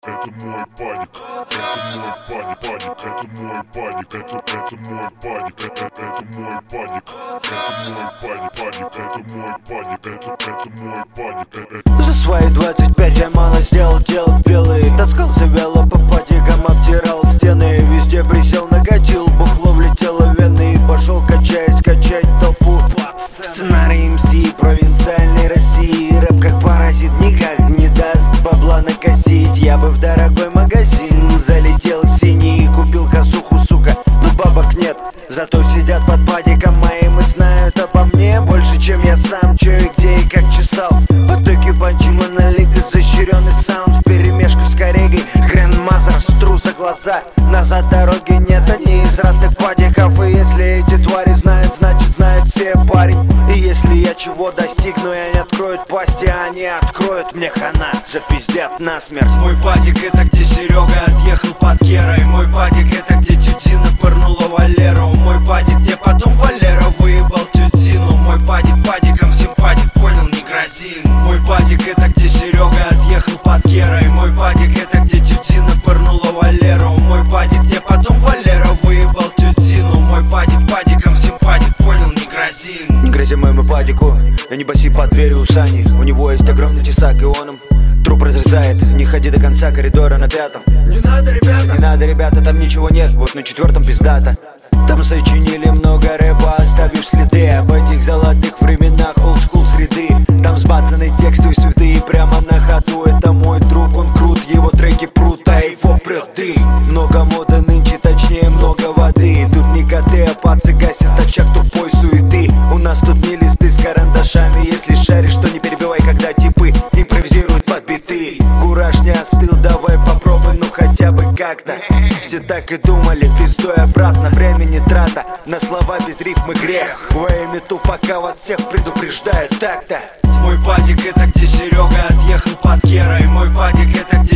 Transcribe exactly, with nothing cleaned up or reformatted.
Это мой падик, это мой падик, падик, это мой падик, это, это мой падик, это, это мой падик, это мой падик, падик, это мой падик, это, это мой падик, это... За свои двадцать пять я мало сделал, делал белый. Таскался вяло по падикам, обтирал стены. Везде присел, накатил, бухло влетело в вены. И пошел качаясь, качать толпу. Сценарий эм си провинциальной России. Рэп как паразит никак не даст бабла накосить. Я бы в дорогой магазин залетел синий и купил косуху, сука, но бабок нет. Зато сидят под падиком моим и знают обо мне больше, чем я сам. Чё и где и как чесал. Потоки панчи, монолит, изощренный саунд вперемешку с коррегой. Грандмазер, стру за глаза. Назад дороги нет, они из разных падиков. И если эти твари знают, значит знают все, парень. И если я чего достигну, и они откроют пасти, они откроют мне хана, запиздят насмерть. Мой падик это где Серега отъехал под Керой. Мой падик это где тютина пырнула Валеру. Мой падик где потом Валера выебал тютину. Мой падик падиком всем падик, понял, не грози. Мой падик это где Серега отъехал под Керой. Мой падик это где тютина пырнула Валеру. Мой падик где потом Валера выебал тютину. Мой падик падиком всем падик, понял, не грози. Не грози моему падику, я не баси под дверью у Сани. У него есть огромный тесак, и он им труп разрезает. Не ходи до конца коридора на пятом. Не надо, ребята, не надо, ребята, там ничего нет. Вот на четвертом пиздата. Там сочинили много рэпа, оставив следы об этих золотых временах, олдскул среды. Там сбацаны тексты и святые прямо на ходу. Это мой друг, он крут, его треки прут, а его прет дым. Много моды нынче, точнее много воды. Тут не коты, а пацы гасят очаг тупой суеты. У нас тут не листы с карандашами. Если шаришь, то не перебивай, когда типы импровизируют под биты. Кураж не остыл, давай попробуй, ну хотя бы как-то. Все так и думали, пиздой обратно, времени трата. На слова без рифмы грех. Во имя Тупака вас всех предупреждаю так-то. Мой падик это где Серега отъехал под Керой. Мой падик это где